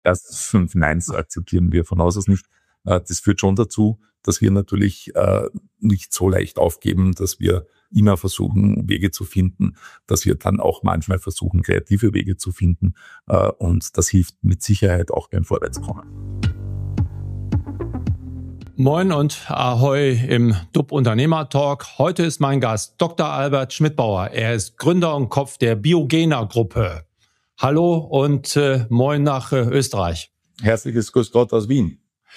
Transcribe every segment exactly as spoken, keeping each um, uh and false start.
erst fünf Neins akzeptieren wir von Haus aus nicht. Äh, das führt schon dazu, dass wir natürlich äh, nicht so leicht aufgeben, dass wir immer versuchen, Wege zu finden, dass wir dann auch manchmal versuchen, kreative Wege zu finden. Äh, und das hilft mit Sicherheit auch beim Vorwärtskommen. Moin und Ahoi im D U B-Unternehmer-Talk. Heute ist mein Gast Doktor Albert Schmidbauer. Er ist Gründer und Kopf der Biogena-Gruppe. Hallo und äh, moin nach äh, Österreich. Herzliches Grüß Gott aus Wien.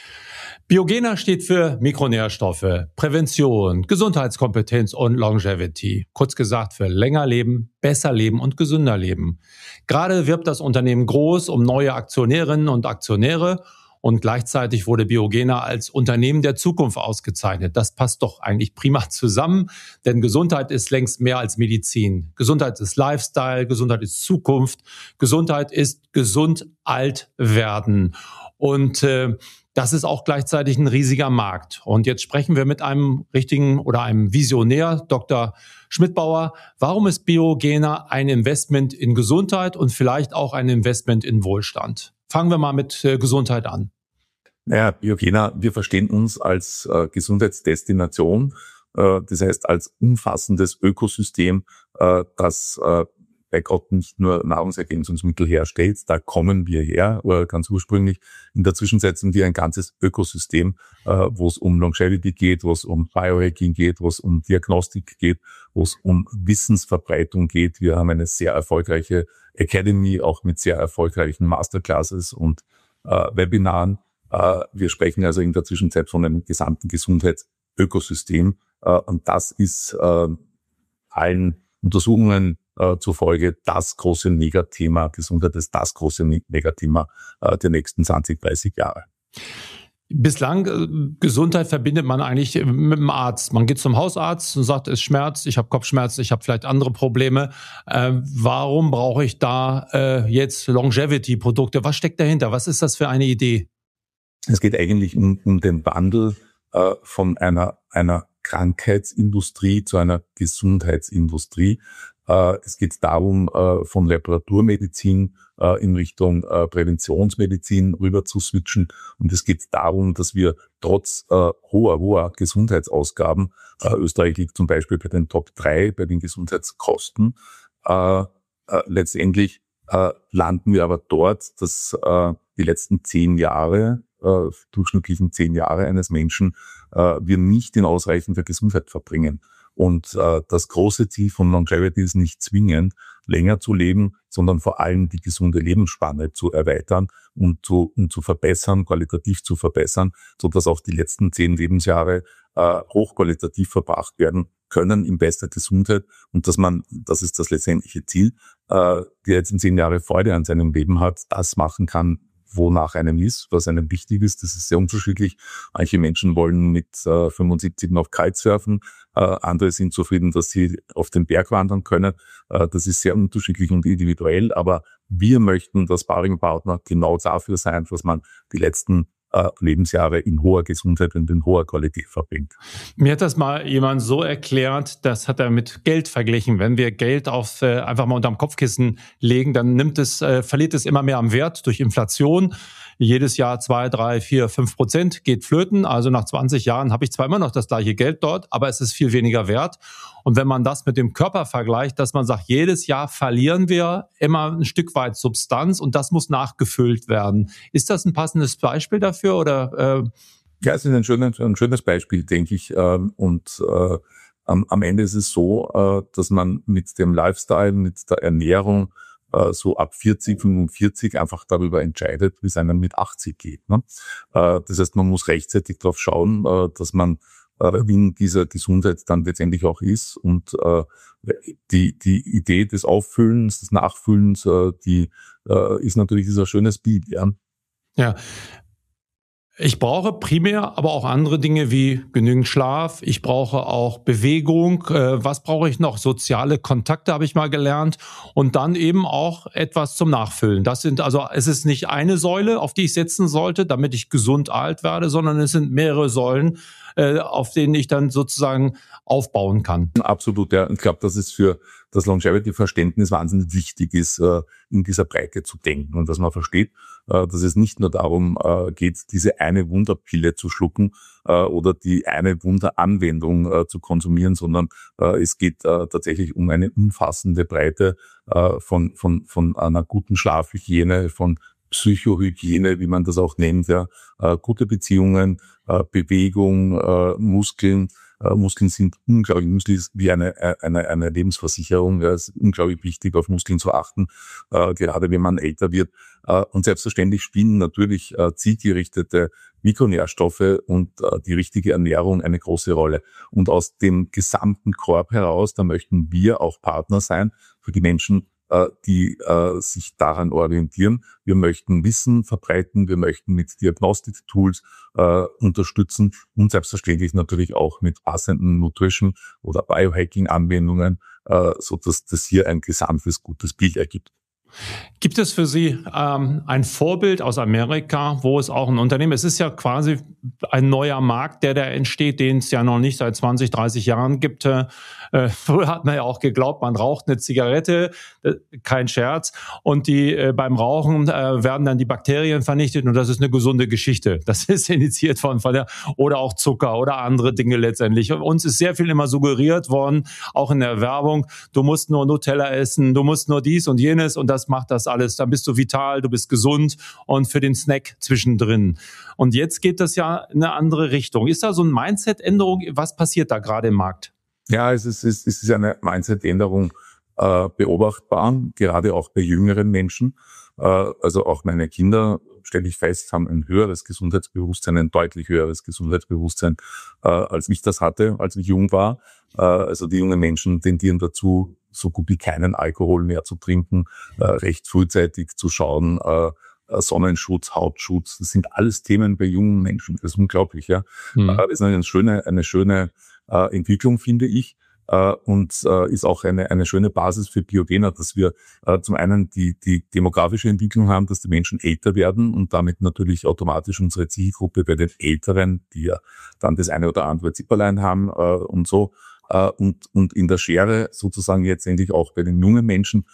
Biogena steht für Mikronährstoffe, Prävention, Gesundheitskompetenz und Longevity. Kurz gesagt für länger leben, besser leben und gesünder leben. Gerade wirbt das Unternehmen groß um neue Aktionärinnen und Aktionäre und gleichzeitig wurde Biogena als Unternehmen der Zukunft ausgezeichnet. Das passt doch eigentlich prima zusammen, denn Gesundheit ist längst mehr als Medizin. Gesundheit ist Lifestyle, Gesundheit ist Zukunft, Gesundheit ist gesund alt werden. Und äh, das ist auch gleichzeitig ein riesiger Markt. Und jetzt sprechen wir mit einem richtigen oder einem Visionär, Doktor Schmidbauer. Warum ist Biogena ein Investment in Gesundheit und vielleicht auch ein Investment in Wohlstand? Fangen wir mal mit äh, Gesundheit an. Naja, Biogena, wir verstehen uns als äh, Gesundheitsdestination, äh, das heißt als umfassendes Ökosystem, äh, das äh, bei Gott nicht nur Nahrungsergänzungsmittel herstellt, da kommen wir her, oder ganz ursprünglich. In der Zwischenzeit sind wir ein ganzes Ökosystem, äh, wo es um Longevity geht, wo es um Biohacking geht, wo es um Diagnostik geht, wo es um Wissensverbreitung geht. Wir haben eine sehr erfolgreiche Academy, auch mit sehr erfolgreichen Masterclasses und äh, Webinaren. Äh, wir sprechen also in der Zwischenzeit von einem gesamten Gesundheitsökosystem, äh, und das ist äh, allen Untersuchungen äh, zufolge das große Megathema. Gesundheit ist das große Megathema äh, der nächsten zwanzig, dreißig Jahre. Bislang äh, Gesundheit verbindet man eigentlich mit dem Arzt. Man geht zum Hausarzt und sagt, es schmerzt, ich habe Kopfschmerzen, ich habe vielleicht andere Probleme. Äh, warum brauche ich da äh, jetzt Longevity-Produkte? Was steckt dahinter? Was ist das für eine Idee? Es geht eigentlich um, um den Wandel äh, von einer, einer Krankheitsindustrie zu einer Gesundheitsindustrie. Äh, es geht darum, äh, von Reparaturmedizin äh, in Richtung äh, Präventionsmedizin rüber zu switchen. Und es geht darum, dass wir trotz äh, hoher, hoher Gesundheitsausgaben, äh, Österreich liegt zum Beispiel bei den Top drei bei den Gesundheitskosten, äh, äh, letztendlich äh, landen wir aber dort, dass äh, die letzten zehn Jahre, äh, durchschnittlichen zehn Jahre eines Menschen, äh, wir nicht in ausreichender Gesundheit verbringen. Und äh, das große Ziel von Longevity ist nicht zwingend, länger zu leben, sondern vor allem die gesunde Lebensspanne zu erweitern und zu, und zu verbessern, qualitativ zu verbessern, so dass auch die letzten zehn Lebensjahre äh, hochqualitativ verbracht werden können in bester Gesundheit und dass man, das ist das letztendliche Ziel, äh, der jetzt in zehn Jahre Freude an seinem Leben hat, das machen kann, wonach einem ist, was einem wichtig ist. Das ist sehr unterschiedlich. Manche Menschen wollen mit äh, fünfundsiebzig noch Kitesurfen, äh, andere sind zufrieden, dass sie auf den Berg wandern können. Äh, das ist sehr unterschiedlich und individuell, aber wir möchten das Sparringpartner genau dafür sein, dass man die letzten äh, Lebensjahre in hoher Gesundheit und in hoher Qualität verbringt. Mir hat das mal jemand so erklärt, das hat er mit Geld verglichen. Wenn wir Geld auf äh, einfach mal unterm Kopfkissen legen, dann nimmt es, äh, verliert es immer mehr am Wert durch Inflation. Jedes Jahr zwei, drei, vier, fünf Prozent geht flöten. Also nach zwanzig Jahren habe ich zwar immer noch das gleiche Geld dort, aber es ist viel weniger wert. Und wenn man das mit dem Körper vergleicht, dass man sagt, jedes Jahr verlieren wir immer ein Stück weit Substanz und das muss nachgefüllt werden. Ist das ein passendes Beispiel dafür oder? Äh Ja, es ist ein schönes, ein schönes Beispiel, denke ich. Und äh, am, am Ende ist es so, äh, dass man mit dem Lifestyle, mit der Ernährung äh, so ab vierzig, fünfundvierzig einfach darüber entscheidet, wie es einem mit achtzig geht. Ne? Äh, das heißt, man muss rechtzeitig darauf schauen, äh, dass man äh, in dieser Gesundheit dann letztendlich auch ist. Und äh, die die Idee des Auffüllens, des Nachfüllens, äh, die äh, ist natürlich dieser schönes Bild. Ja. Ja. Ich brauche primär aber auch andere Dinge wie genügend Schlaf. Ich brauche auch Bewegung. Was brauche ich noch? Soziale Kontakte habe ich mal gelernt. Und dann eben auch etwas zum Nachfüllen. Das sind also, es ist nicht eine Säule, auf die ich setzen sollte, damit ich gesund alt werde, sondern es sind mehrere Säulen, äh, auf denen ich dann sozusagen aufbauen kann. Absolut, ja. Ich glaube, dass es für das Longevity-Verständnis wahnsinnig wichtig ist, in dieser Breite zu denken und dass man versteht, dass es nicht nur darum geht, diese eine Wunderpille zu schlucken oder die eine Wunderanwendung zu konsumieren, sondern es geht tatsächlich um eine umfassende Breite von, von, von einer guten Schlafhygiene, von Psychohygiene, wie man das auch nennt, ja, gute Beziehungen, Bewegung, Muskeln. Muskeln sind unglaublich, Muskeln ist wie eine, eine, eine Lebensversicherung. Ja, es ist unglaublich wichtig, auf Muskeln zu achten, äh, gerade wenn man älter wird. Äh, und selbstverständlich spielen natürlich äh, zielgerichtete Mikronährstoffe und äh, die richtige Ernährung eine große Rolle. Und aus dem gesamten Korb heraus, da möchten wir auch Partner sein für die Menschen, die äh, sich daran orientieren. Wir möchten Wissen verbreiten, wir möchten mit Diagnostik-Tools äh, unterstützen und selbstverständlich natürlich auch mit passenden Nutrition- oder Biohacking-Anwendungen, äh, so dass das hier ein gesamtes gutes Bild ergibt. Gibt es für Sie ähm, ein Vorbild aus Amerika, wo es auch ein Unternehmen, es ist ja quasi ein neuer Markt, der da entsteht, den es ja noch nicht seit zwanzig, dreißig Jahren gibt. Äh, früher hat man ja auch geglaubt, man raucht eine Zigarette, äh, kein Scherz, und die äh, beim Rauchen äh, werden dann die Bakterien vernichtet und das ist eine gesunde Geschichte. Das ist initiiert von, von der, oder auch Zucker oder andere Dinge letztendlich. Uns ist sehr viel immer suggeriert worden, auch in der Werbung, du musst nur Nutella essen, du musst nur dies und jenes und das macht das alles, dann bist du vital, du bist gesund und für den Snack zwischendrin. Und jetzt geht das ja in eine andere Richtung. Ist da so eine Mindset-Änderung? Was passiert da gerade im Markt? Ja, es ist, es ist eine Mindset-Änderung äh, beobachtbar, gerade auch bei jüngeren Menschen. Äh, also auch meine Kinder, stelle ich fest, haben ein höheres Gesundheitsbewusstsein, ein deutlich höheres Gesundheitsbewusstsein, äh, als ich das hatte, als ich jung war. Äh, also die jungen Menschen tendieren dazu, so gut wie keinen Alkohol mehr zu trinken, äh, recht frühzeitig zu schauen, äh, Sonnenschutz, Hautschutz, das sind alles Themen bei jungen Menschen. Das ist unglaublich, ja. Mhm. Äh, das ist eine schöne, eine schöne äh, Entwicklung, finde ich. Äh, und äh, ist auch eine, eine schöne Basis für Biogena, dass wir äh, zum einen die, die demografische Entwicklung haben, dass die Menschen älter werden und damit natürlich automatisch unsere Zielgruppe bei den Älteren, die ja dann das eine oder andere Zipperlein haben äh, und so, und und in der Schere sozusagen jetzt endlich auch bei den jungen Menschen.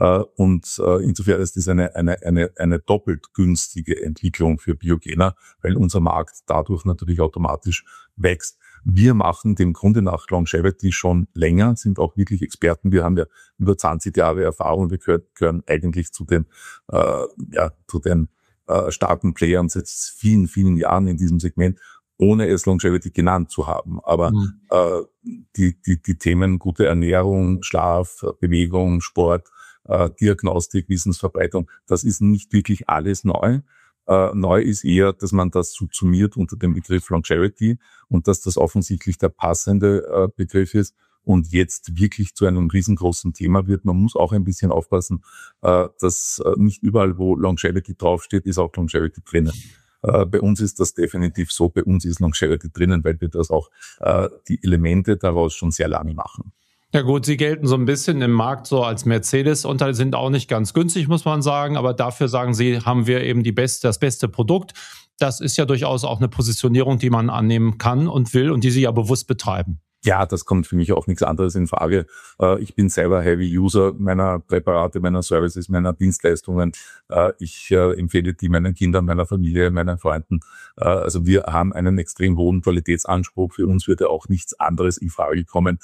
Und insofern ist das eine eine eine eine doppelt günstige Entwicklung für Biogena, weil unser Markt dadurch natürlich automatisch wächst. Wir machen dem Grunde nach Longevity schon länger, sind auch wirklich Experten. Wir haben ja über zwanzig Jahre Erfahrung. Wir gehören, gehören eigentlich zu den äh, ja zu den äh, starken Playern seit vielen vielen Jahren in diesem Segment, ohne es Longevity genannt zu haben. Aber mhm. äh, die, die, die Themen gute Ernährung, Schlaf, Bewegung, Sport, äh, Diagnostik, Wissensverbreitung, das ist nicht wirklich alles neu. Äh, neu ist eher, dass man das subsumiert unter dem Begriff Longevity und dass das offensichtlich der passende äh, Begriff ist und jetzt wirklich zu einem riesengroßen Thema wird. Man muss auch ein bisschen aufpassen, äh, dass äh, nicht überall, wo Longevity draufsteht, ist auch Longevity drinnen. Bei uns ist das definitiv so, bei uns ist Longevity drinnen, weil wir das auch, äh, die Elemente daraus schon sehr lange machen. Ja gut, sie gelten so ein bisschen im Markt so als Mercedes und sind auch nicht ganz günstig, muss man sagen, aber dafür sagen sie, haben wir eben die beste, das beste Produkt. Das ist ja durchaus auch eine Positionierung, die man annehmen kann und will und die sie ja bewusst betreiben. Ja, das kommt für mich auch nichts anderes in Frage. Ich bin selber Heavy User meiner Präparate, meiner Services, meiner Dienstleistungen. Ich empfehle die meinen Kindern, meiner Familie, meinen Freunden. Also wir haben einen extrem hohen Qualitätsanspruch. Für uns würde auch nichts anderes in Frage kommen,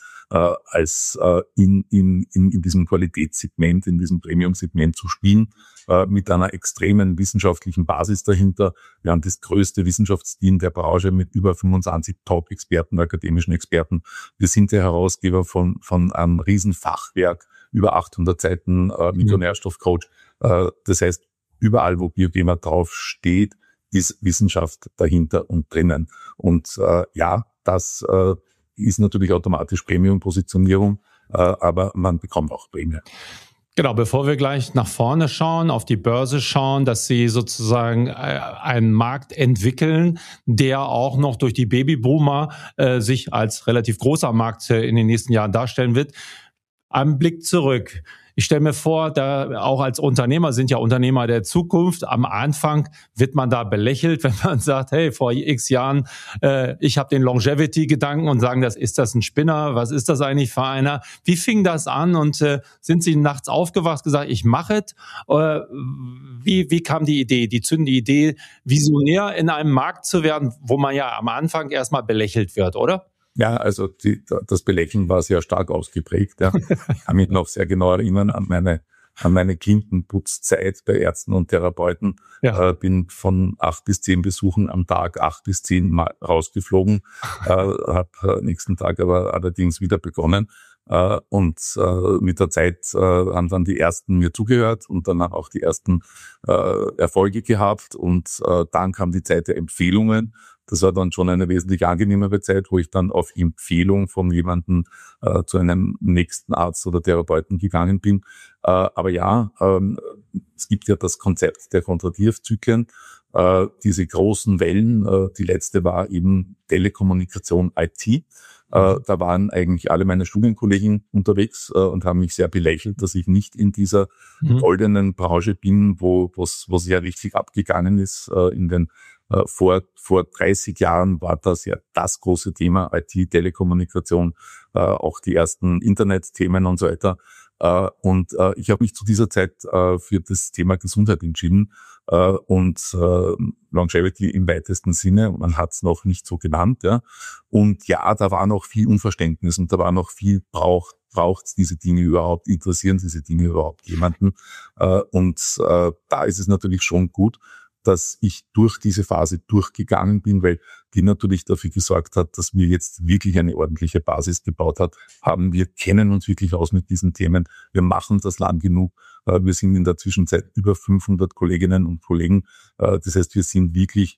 als in, in, in diesem Qualitätssegment, in diesem Premium-Segment zu spielen, mit einer extremen wissenschaftlichen Basis dahinter. Wir haben das größte Wissenschaftsteam der Branche mit über fünfundzwanzig Top-Experten, akademischen Experten. Wir sind der Herausgeber von, von einem Riesenfachwerk, über achthundert Seiten äh, Mikronährstoffcoach. Äh, das heißt, überall, wo Biogena drauf steht, ist Wissenschaft dahinter und drinnen. Und äh, ja, das äh, ist natürlich automatisch Premium-Positionierung, äh, aber man bekommt auch Prämie. Genau, bevor wir gleich nach vorne schauen, auf die Börse schauen, dass Sie sozusagen einen Markt entwickeln, der auch noch durch die Babyboomer äh, sich als relativ großer Markt in den nächsten Jahren darstellen wird. Ein Blick zurück. ich stelle mir vor, da auch als Unternehmer, sind ja Unternehmer der Zukunft, am Anfang wird man da belächelt, wenn man sagt, hey, vor x Jahren, äh, ich habe den Longevity-Gedanken und sagen, das ist das ein Spinner, was ist das eigentlich für einer? Wie fing das an und äh, sind Sie nachts aufgewacht, gesagt, ich mache es? Äh, wie, wie kam die Idee, die zündende Idee, visionär in einem Markt zu werden, wo man ja am Anfang erstmal belächelt wird, oder? Ja, also die, das Belächeln war sehr stark ausgeprägt. Ja. Ich kann mich noch sehr genau erinnern an meine, an meine Klinkenputzzeit bei Ärzten und Therapeuten. Ja. Äh, bin von acht bis zehn Besuchen am Tag, acht bis zehn Mal rausgeflogen, äh, habe äh, nächsten Tag aber allerdings wieder begonnen. Uh, und uh, mit der Zeit uh, haben dann die ersten mir zugehört und danach auch die ersten uh, Erfolge gehabt. Und uh, dann kam die Zeit der Empfehlungen. Das war dann schon eine wesentlich angenehmere Zeit, wo ich dann auf Empfehlung von jemandem uh, zu einem nächsten Arzt oder Therapeuten gegangen bin. Uh, aber ja, um, es gibt ja das Konzept der Kondratiev-Zyklen. Uh, diese großen Wellen, uh, die letzte war eben Telekommunikation I T. Uh, da waren eigentlich alle meine Studienkollegen unterwegs uh, und haben mich sehr belächelt, dass ich nicht in dieser mhm. goldenen Branche bin, wo was was ja richtig abgegangen ist. Uh, in den uh, vor vor dreißig Jahren war das ja das große Thema I T, Telekommunikation, uh, auch die ersten Internetthemen und so weiter. Uh, und uh, ich habe mich zu dieser Zeit uh, für das Thema Gesundheit entschieden uh, und uh, Longevity im weitesten Sinne. Man hat es noch nicht so genannt. Ja. Und ja, da war noch viel Unverständnis und da war noch viel braucht braucht es diese Dinge überhaupt, interessieren diese Dinge überhaupt jemanden. Uh, und uh, da ist es natürlich schon gut, dass ich durch diese Phase durchgegangen bin, weil die natürlich dafür gesorgt hat, dass wir jetzt wirklich eine ordentliche Basis gebaut hat, haben. Wir kennen uns wirklich aus mit diesen Themen. Wir machen das lang genug. Wir sind in der Zwischenzeit über fünfhundert Kolleginnen und Kollegen. Das heißt, wir sind wirklich,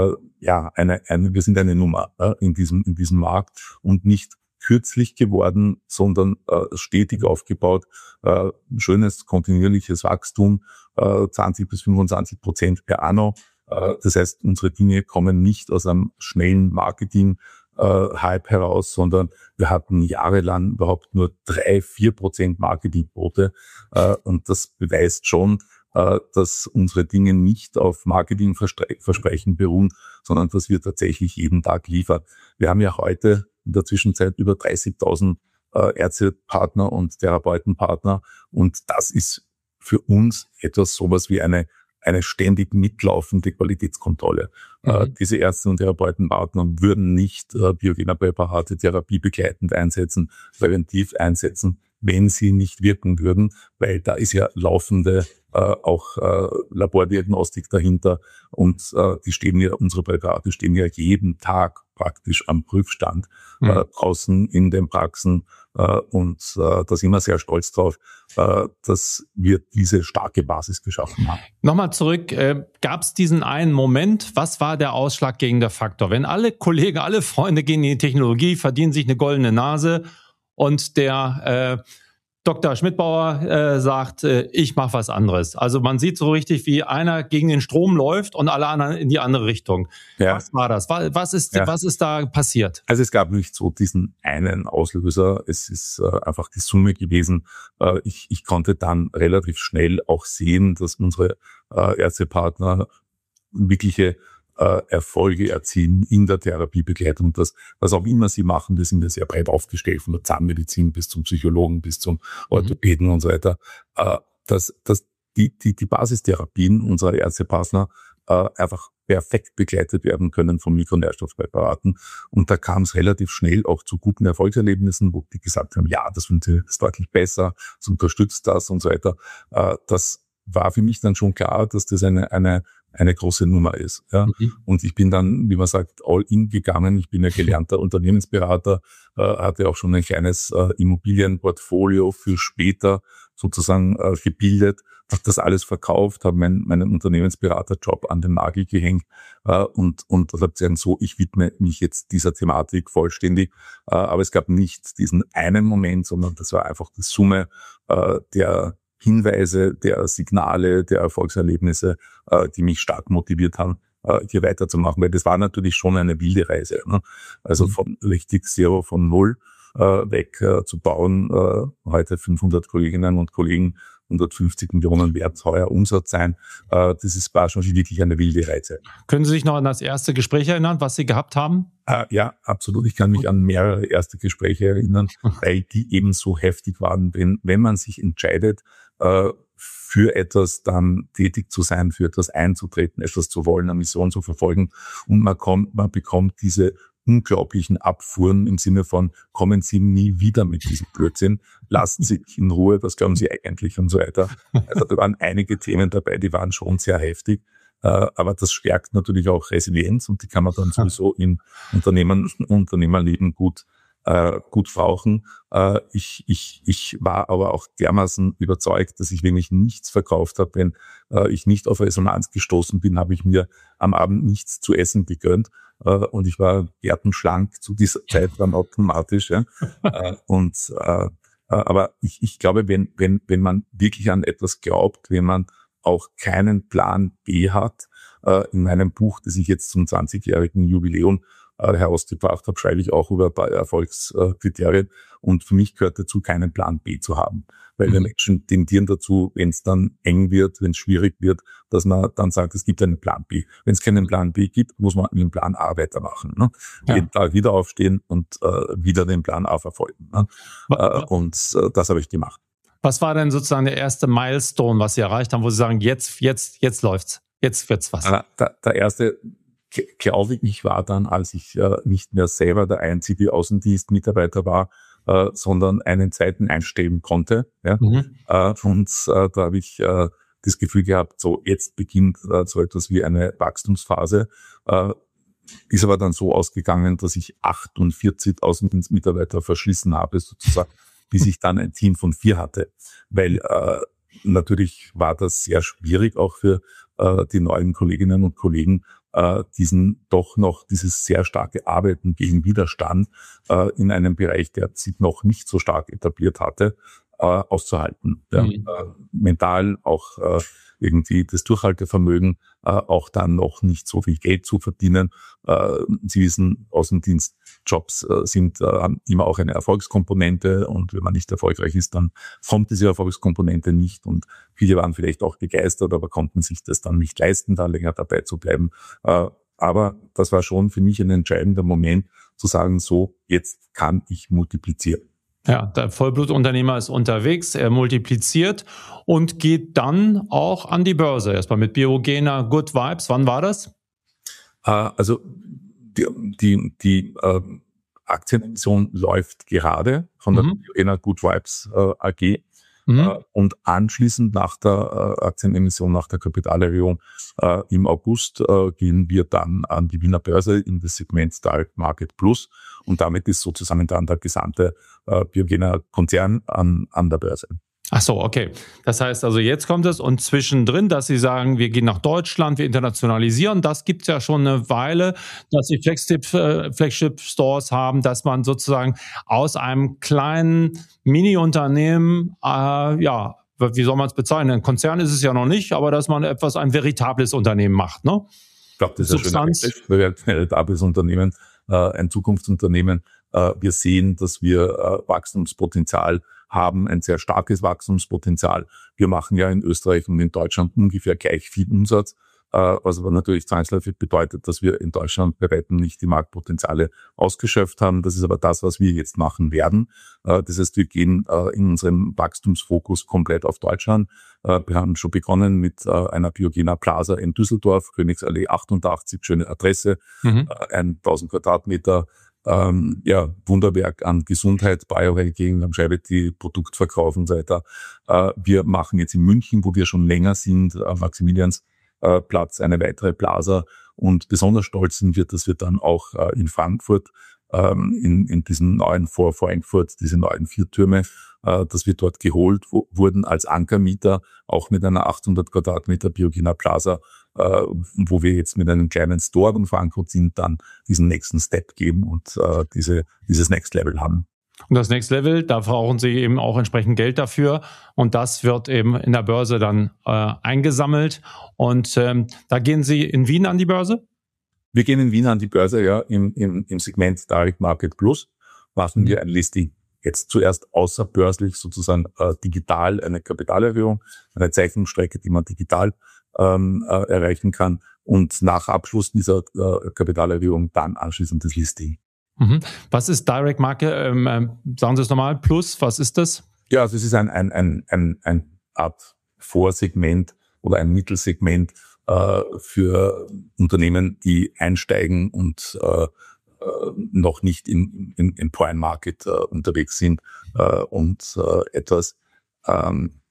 ja, eine, eine, wir sind eine Nummer in diesem, in diesem Markt und nicht kürzlich geworden, sondern äh, stetig aufgebaut, äh, schönes, kontinuierliches Wachstum, äh, zwanzig bis fünfundzwanzig Prozent per anno. Äh, das heißt, unsere Dinge kommen nicht aus einem schnellen Marketing-Hype äh, heraus, sondern wir hatten jahrelang überhaupt nur drei, vier Prozent Marketingquote. Äh, und das beweist schon, äh, dass unsere Dinge nicht auf Marketingversprechen beruhen, sondern dass wir tatsächlich jeden Tag liefern. Wir haben ja heute in der Zwischenzeit über dreißigtausend äh, Ärztepartner und Therapeutenpartner. Und das ist für uns etwas sowas wie eine eine ständig mitlaufende Qualitätskontrolle. Mhm. Äh, diese Ärzte und Therapeutenpartner würden nicht äh, Biogener-Präparate therapiebegleitend einsetzen, präventiv einsetzen, wenn sie nicht wirken würden, weil da ist ja laufende äh, auch äh, Labordiagnostik dahinter und äh, die stehen ja, unsere Präparate stehen ja jeden Tag praktisch am Prüfstand mhm. äh, draußen in den Praxen äh, und äh, da sind wir sehr stolz drauf, äh, dass wir diese starke Basis geschaffen haben. Nochmal zurück, äh, gab es diesen einen Moment, was war der ausschlaggebende Faktor? Wenn alle Kollegen, alle Freunde gehen in die Technologie, verdienen sich eine goldene Nase und der äh, Doktor Schmidbauer äh, sagt, äh, ich mache was anderes. Also man sieht so richtig, wie einer gegen den Strom läuft und alle anderen in die andere Richtung. Ja. Was war das? Was ist, ja. was ist da passiert? Also es gab nicht so diesen einen Auslöser. Es ist äh, einfach die Summe gewesen. Äh, ich, ich konnte dann relativ schnell auch sehen, dass unsere äh, Ärztepartner wirkliche äh, Erfolge erzielen in der Therapiebegleitung. Das, was auch immer sie machen, wir sind ja sehr breit aufgestellt, von der Zahnmedizin bis zum Psychologen, bis zum Orthopäden mhm. und so weiter. Äh, dass, dass die, die, die Basistherapien unserer Ärztepartner äh, einfach perfekt begleitet werden können von Mikronährstoffpräparaten. Und da kam es relativ schnell auch zu guten Erfolgserlebnissen, wo die gesagt haben, ja, das finde ich deutlich besser, das unterstützt das und so weiter. Äh, das war für mich dann schon klar, dass das eine, eine, eine große Nummer ist. Ja. Mhm. Und ich bin dann, wie man sagt, all in gegangen. Ich bin ja gelernter Unternehmensberater, äh, hatte auch schon ein kleines äh, Immobilienportfolio für später sozusagen äh, gebildet, habe das alles verkauft, habe meinen, meinen Unternehmensberaterjob an den Nagel gehängt äh, und und habe gesagt, so, ich widme mich jetzt dieser Thematik vollständig. Äh, aber es gab nicht diesen einen Moment, sondern das war einfach die Summe äh, der Hinweise, der Signale, der Erfolgserlebnisse, äh, die mich stark motiviert haben, äh, hier weiterzumachen, weil das war natürlich schon eine wilde Reise. Ne? Also mhm. von richtig Zero, von Null äh, weg äh, zu bauen. Äh, heute fünfhundert Kolleginnen und Kollegen, hundertfünfzig Millionen Wert, heuer Umsatz sein. Äh, das ist, war schon wirklich eine wilde Reise. Können Sie sich noch an das erste Gespräch erinnern, was Sie gehabt haben? Äh, ja, absolut. Ich kann mich an mehrere erste Gespräche erinnern, weil die eben so heftig waren. Wenn, wenn man sich entscheidet, äh, für etwas dann tätig zu sein, für etwas einzutreten, etwas zu wollen, eine Mission zu verfolgen, und man kommt, man bekommt diese unglaublichen Abfuhren im Sinne von, kommen Sie nie wieder mit diesem Blödsinn, lassen Sie mich in Ruhe, was glauben Sie eigentlich und so weiter. Also da waren einige Themen dabei, die waren schon sehr heftig, aber das stärkt natürlich auch Resilienz, und die kann man dann sowieso im Unternehmen, Unternehmerleben gut Äh, gut brauchen. Äh, ich, ich, ich war aber auch dermaßen überzeugt, dass ich wirklich nichts verkauft habe. Wenn äh, ich nicht auf Resonanz gestoßen bin, habe ich mir am Abend nichts zu essen gegönnt. Äh, und ich war gärtenschlank zu dieser Zeit dann automatisch. Ja. äh, und äh, aber ich, ich glaube, wenn, wenn, wenn man wirklich an etwas glaubt, wenn man auch keinen Plan B hat, äh, in meinem Buch, das ich jetzt zum zwanzigjährigen Jubiläum herausgebracht habe, schreibe ich auch über ein paar Erfolgskriterien. Und für mich gehört dazu, keinen Plan B zu haben. Weil wir Menschen tendieren dazu, wenn es dann eng wird, wenn es schwierig wird, dass man dann sagt, es gibt einen Plan B. Wenn es keinen Plan B gibt, muss man mit dem Plan A weitermachen. Ne? Ja. Jeden Tag wieder aufstehen und äh, wieder den Plan A verfolgen. Ne? Äh, und äh, das habe ich gemacht. Was war denn sozusagen der erste Milestone, was Sie erreicht haben, wo Sie sagen, jetzt, jetzt, jetzt läuft's, jetzt wird's was? Äh, der, der erste, glaube ich, war dann, als ich äh, nicht mehr selber der einzige Außendienstmitarbeiter war, äh, sondern einen Zeiten einstellen konnte. Ja? Mhm. Äh, und äh, da habe ich äh, das Gefühl gehabt, so jetzt beginnt äh, so etwas wie eine Wachstumsphase. Äh, ist aber dann so ausgegangen, dass ich achtundvierzig Außendienstmitarbeiter verschlissen habe, sozusagen, bis ich dann ein Team von vier hatte. Weil äh, natürlich war das sehr schwierig, auch für äh, die neuen Kolleginnen und Kollegen, äh, diesen doch noch, dieses sehr starke Arbeiten gegen Widerstand äh, in einem Bereich, der sich noch nicht so stark etabliert hatte, äh, auszuhalten. Ja. Mhm. Äh, mental auch äh, irgendwie das Durchhaltevermögen, äh, auch dann noch nicht so viel Geld zu verdienen. Äh, Sie wissen, Außendienstjobs äh, sind äh, immer auch eine Erfolgskomponente, und wenn man nicht erfolgreich ist, dann kommt diese Erfolgskomponente nicht, und viele waren vielleicht auch begeistert, aber konnten sich das dann nicht leisten, da länger dabei zu bleiben. Äh, aber das war schon für mich ein entscheidender Moment, zu sagen, so, jetzt kann ich multiplizieren. Ja, der Vollblutunternehmer ist unterwegs, er multipliziert und geht dann auch an die Börse. Erstmal mit Biogena Good Vibes. Wann war das? Äh, also die, die, die äh, Aktienemission läuft gerade von der mhm. Biogena Good Vibes äh, A G. Mhm. Äh, und anschließend nach der äh, Aktienemission, nach der Kapitalerhöhung äh, im August äh, gehen wir dann an die Wiener Börse in das Segment Direct Market Plus, und damit ist sozusagen dann der gesamte äh, Biogena-Konzern an, an der Börse. Ach so, okay. Das heißt also, jetzt kommt es, und zwischendrin, dass Sie sagen, wir gehen nach Deutschland, wir internationalisieren, das gibt es ja schon eine Weile, dass Sie Flagship, äh, Flagship-Stores haben, dass man sozusagen aus einem kleinen Mini-Unternehmen, äh, ja, wie soll man es bezeichnen? Ein Konzern ist es ja noch nicht, aber dass man etwas, ein veritables Unternehmen macht, ne? Ich glaube, das ist Substanz. Ein schöner Begriff, ein veritables Unternehmen, äh, ein Zukunftsunternehmen. Äh, wir sehen, dass wir äh, Wachstumspotenzial haben, ein sehr starkes Wachstumspotenzial. Wir machen ja in Österreich und in Deutschland ungefähr gleich viel Umsatz, was aber natürlich zwangsläufig bedeutet, dass wir in Deutschland bei weitem nicht die Marktpotenziale ausgeschöpft haben. Das ist aber das, was wir jetzt machen werden. Das heißt, wir gehen in unserem Wachstumsfokus komplett auf Deutschland. Wir haben schon begonnen mit einer Biogena Plaza in Düsseldorf, Königsallee achtundachtzig, schöne Adresse, mhm. tausend Quadratmeter. Ähm, ja, Wunderwerk an Gesundheit, Biohacking, Longevity, Produktverkauf und so weiter. Äh, wir machen jetzt in München, wo wir schon länger sind, am Maximiliansplatz, eine weitere Plaza, und besonders stolz sind wir, dass wir dann auch äh, in Frankfurt, ähm, in, in diesem neuen Vor Frankfurt, diese neuen vier Türme, äh, dass wir dort geholt wo, wurden als Ankermieter, auch mit einer achthundert Quadratmeter Biogena Plaza, äh, wo wir jetzt mit einem kleinen Store in Frankfurt sind, dann diesen nächsten Step geben und äh, diese dieses Next Level haben. Und das Next Level, da brauchen Sie eben auch entsprechend Geld dafür, und das wird eben in der Börse dann äh, eingesammelt, und ähm, da gehen Sie in Wien an die Börse? Wir gehen in Wien an die Börse, ja, im, im, im Segment Direct Market Plus. machen wir ein Listing. Jetzt zuerst außerbörslich sozusagen äh, digital eine Kapitalerhöhung, eine Zeichnungsstrecke, die man digital ähm, äh, erreichen kann und nach Abschluss dieser äh, Kapitalerhöhung dann anschließend das Listing. Mhm. Was ist Direct Market? Ähm, äh, sagen Sie es nochmal, Plus, was ist das? Ja, also es ist ein, ein, ein, ein, ein Art Vorsegment oder ein Mittelsegment äh, für Unternehmen, die einsteigen und äh, noch nicht im, im, im Prime Market äh, unterwegs sind äh, und äh, etwas, ähm,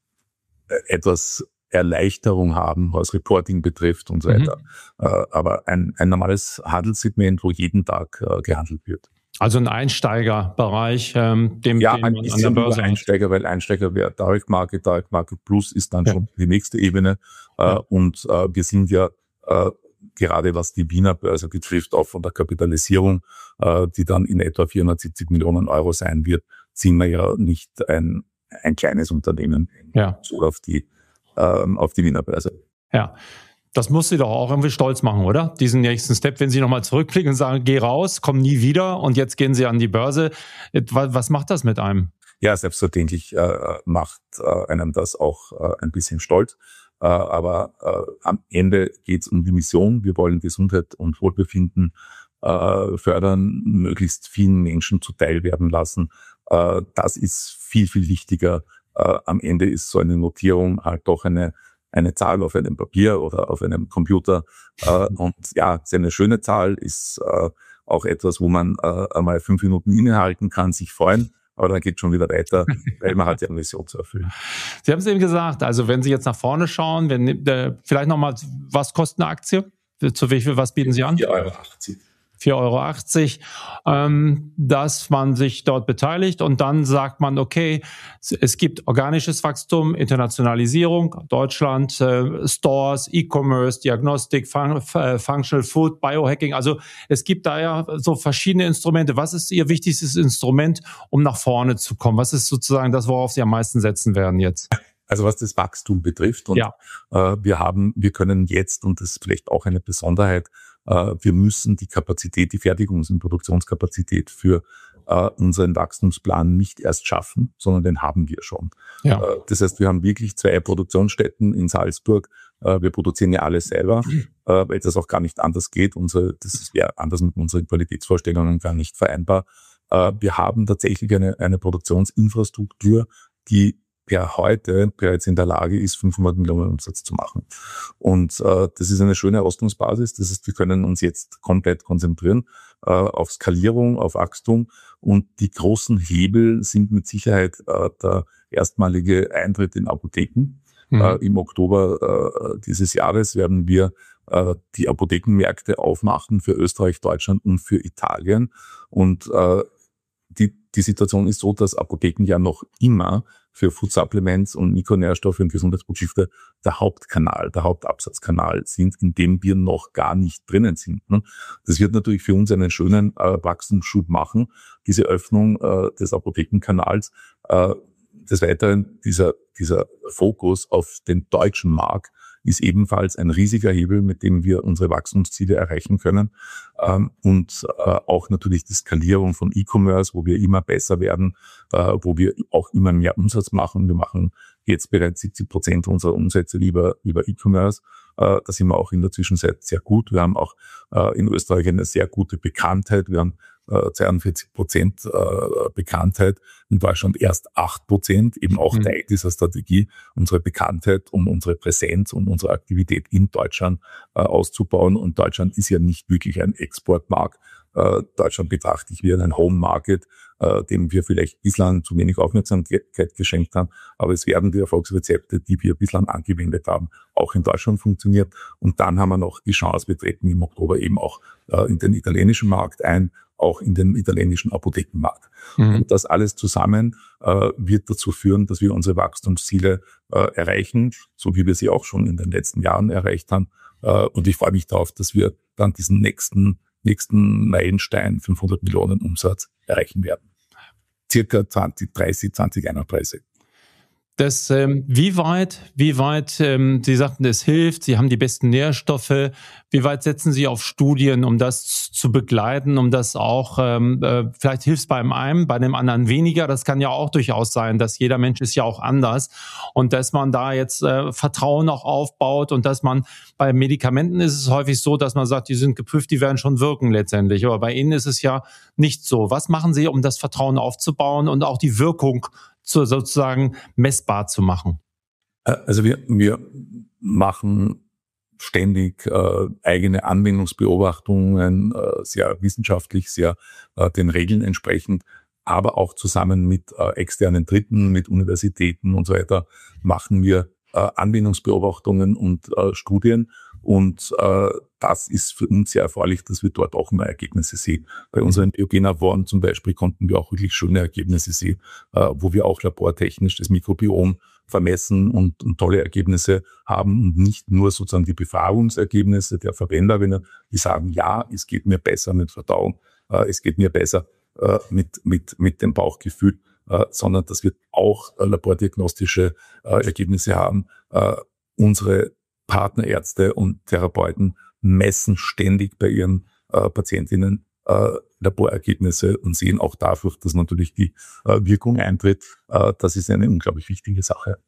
etwas Erleichterung haben, was Reporting betrifft und so weiter. Mhm. Äh, aber ein, ein normales Handelssegment, wo jeden Tag äh, gehandelt wird. Also ein Einsteigerbereich, ähm, dem ja, den ein man bisschen an der Börse über Einsteiger, hat. Weil Einsteiger wäre Direct Market, Direct Market Plus ist dann ja. schon die nächste Ebene. Äh, ja. Und äh, wir sind ja äh, gerade was die Wiener Börse betrifft, auch von der Kapitalisierung, äh, die dann in etwa vierhundertsiebzig Millionen Euro sein wird, sind wir ja nicht ein, ein kleines Unternehmen ja. so auf die, ähm, auf die Wiener Börse. Ja. Das muss Sie doch auch irgendwie stolz machen, oder? Diesen nächsten Step, wenn Sie nochmal zurückblicken und sagen, geh raus, komm nie wieder und jetzt gehen Sie an die Börse. Was macht das mit einem? Ja, selbstverständlich äh, macht äh, einem das auch äh, ein bisschen stolz. Äh, aber äh, am Ende geht es um die Mission. Wir wollen Gesundheit und Wohlbefinden äh, fördern, möglichst vielen Menschen zuteil werden lassen. Äh, das ist viel, viel wichtiger. Äh, am Ende ist so eine Notierung halt doch eine eine Zahl auf einem Papier oder auf einem Computer. Äh, und ja, es ist eine schöne Zahl, ist äh, auch etwas, wo man äh, einmal fünf Minuten innehalten kann, sich freuen. Aber dann geht schon wieder weiter, weil man hat ja eine Mission zu erfüllen. Sie haben es eben gesagt, also wenn Sie jetzt nach vorne schauen, wenn, äh, vielleicht nochmal, was kostet eine Aktie? Zu wie viel, was bieten Sie an? vier Euro achtzig. vier Euro achtzig, ähm, dass man sich dort beteiligt und dann sagt man, okay, es gibt organisches Wachstum, Internationalisierung, Deutschland, äh, Stores, E-Commerce, Diagnostik, Fun- äh, Functional Food, Biohacking, also es gibt da ja so verschiedene Instrumente. Was ist Ihr wichtigstes Instrument, um nach vorne zu kommen? Was ist sozusagen das, worauf Sie am meisten setzen werden jetzt? Also was das Wachstum betrifft, und ja. äh, wir haben, wir können jetzt, und das ist vielleicht auch eine Besonderheit, äh, wir müssen die Kapazität, die Fertigungs- und Produktionskapazität für äh, unseren Wachstumsplan nicht erst schaffen, sondern den haben wir schon. Ja. Äh, das heißt, wir haben wirklich zwei Produktionsstätten in Salzburg. Äh, wir produzieren ja alles selber, mhm. äh, weil das auch gar nicht anders geht. Unsere, das wäre anders mit unseren Qualitätsvorstellungen gar nicht vereinbar. Äh, wir haben tatsächlich eine, eine Produktionsinfrastruktur, die per heute bereits in der Lage ist, fünfhundert Millionen Umsatz zu machen. Und äh, das ist eine schöne Ausgangsbasis. Das heißt, wir können uns jetzt komplett konzentrieren äh, auf Skalierung, auf Wachstum. Und die großen Hebel sind mit Sicherheit äh, der erstmalige Eintritt in Apotheken. Mhm. Äh, Im Oktober äh, dieses Jahres werden wir äh, die Apothekenmärkte aufmachen für Österreich, Deutschland und für Italien. Und äh, die, die Situation ist so, dass Apotheken ja noch immer für Food Supplements und Mikronährstoffe und Gesundheitsprodukte der Hauptkanal, der Hauptabsatzkanal sind, in dem wir noch gar nicht drinnen sind. Das wird natürlich für uns einen schönen äh, Wachstumsschub machen, diese Öffnung äh, des Apothekenkanals. Äh, des Weiteren, dieser, dieser Fokus auf den deutschen Markt ist ebenfalls ein riesiger Hebel, mit dem wir unsere Wachstumsziele erreichen können. Ähm, und äh, auch natürlich die Skalierung von E-Commerce, wo wir immer besser werden, äh, wo wir auch immer mehr Umsatz machen. Wir machen jetzt bereits siebzig Prozent unserer Umsätze über, über E-Commerce. Äh, da sind wir auch in der Zwischenzeit sehr gut. Wir haben auch äh, in Österreich eine sehr gute Bekanntheit. Wir haben äh, zweiundvierzig Prozent äh, Bekanntheit, in Deutschland erst acht Prozent, eben auch mhm. Teil dieser Strategie, unsere Bekanntheit, um unsere Präsenz und unsere Aktivität in Deutschland äh, auszubauen. Und Deutschland ist ja nicht wirklich ein Exportmarkt. Äh, Deutschland betrachte ich wie einen Home-Market, äh, dem wir vielleicht bislang zu wenig Aufmerksamkeit geschenkt haben. Aber es werden die Erfolgsrezepte, die wir bislang angewendet haben, auch in Deutschland funktioniert. Und dann haben wir noch die Chance, wir treten im Oktober eben auch äh, in den italienischen Markt ein, auch in den italienischen Apothekenmarkt. Mhm. Und das alles zusammen äh, wird dazu führen, dass wir unsere Wachstumsziele äh, erreichen, so wie wir sie auch schon in den letzten Jahren erreicht haben. Äh, und ich freue mich darauf, dass wir dann diesen nächsten nächsten Meilenstein fünfhundert Millionen Umsatz erreichen werden. Circa zwanzig dreißig, zwanzig einunddreißig. Das, ähm, wie weit, wie weit, ähm, Sie sagten, es hilft, Sie haben die besten Nährstoffe. Wie weit setzen Sie auf Studien, um das zu begleiten, um das auch, ähm, äh, vielleicht hilft es beim einen, bei dem anderen weniger. Das kann ja auch durchaus sein, dass jeder Mensch ist ja auch anders. Und dass man da jetzt äh, Vertrauen auch aufbaut und dass man, bei Medikamenten ist es häufig so, dass man sagt, die sind geprüft, die werden schon wirken letztendlich. Aber bei Ihnen ist es ja nicht so. Was machen Sie, um das Vertrauen aufzubauen und auch die Wirkung zu, sozusagen messbar zu machen? Also wir, wir machen ständig äh, eigene Anwendungsbeobachtungen, äh, sehr wissenschaftlich, sehr äh, den Regeln entsprechend, aber auch zusammen mit äh, externen Dritten, mit Universitäten und so weiter machen wir äh, Anwendungsbeobachtungen und äh, Studien. Und äh, das ist für uns sehr erfreulich, dass wir dort auch immer Ergebnisse sehen. Bei unseren Biogena-Woren zum Beispiel konnten wir auch wirklich schöne Ergebnisse sehen, äh, wo wir auch labortechnisch das Mikrobiom vermessen und, und tolle Ergebnisse haben und nicht nur sozusagen die Befragungsergebnisse der Verwender, wenn die sagen, ja, es geht mir besser mit Verdauung, äh, es geht mir besser äh, mit, mit, mit dem Bauchgefühl, äh, sondern dass wir auch äh, labordiagnostische äh, Ergebnisse haben. Äh, unsere Partnerärzte und Therapeuten messen ständig bei ihren äh, Patientinnen äh, Laborergebnisse und sehen auch dadurch, dass natürlich die äh, Wirkung eintritt. Äh, das ist eine unglaublich wichtige Sache.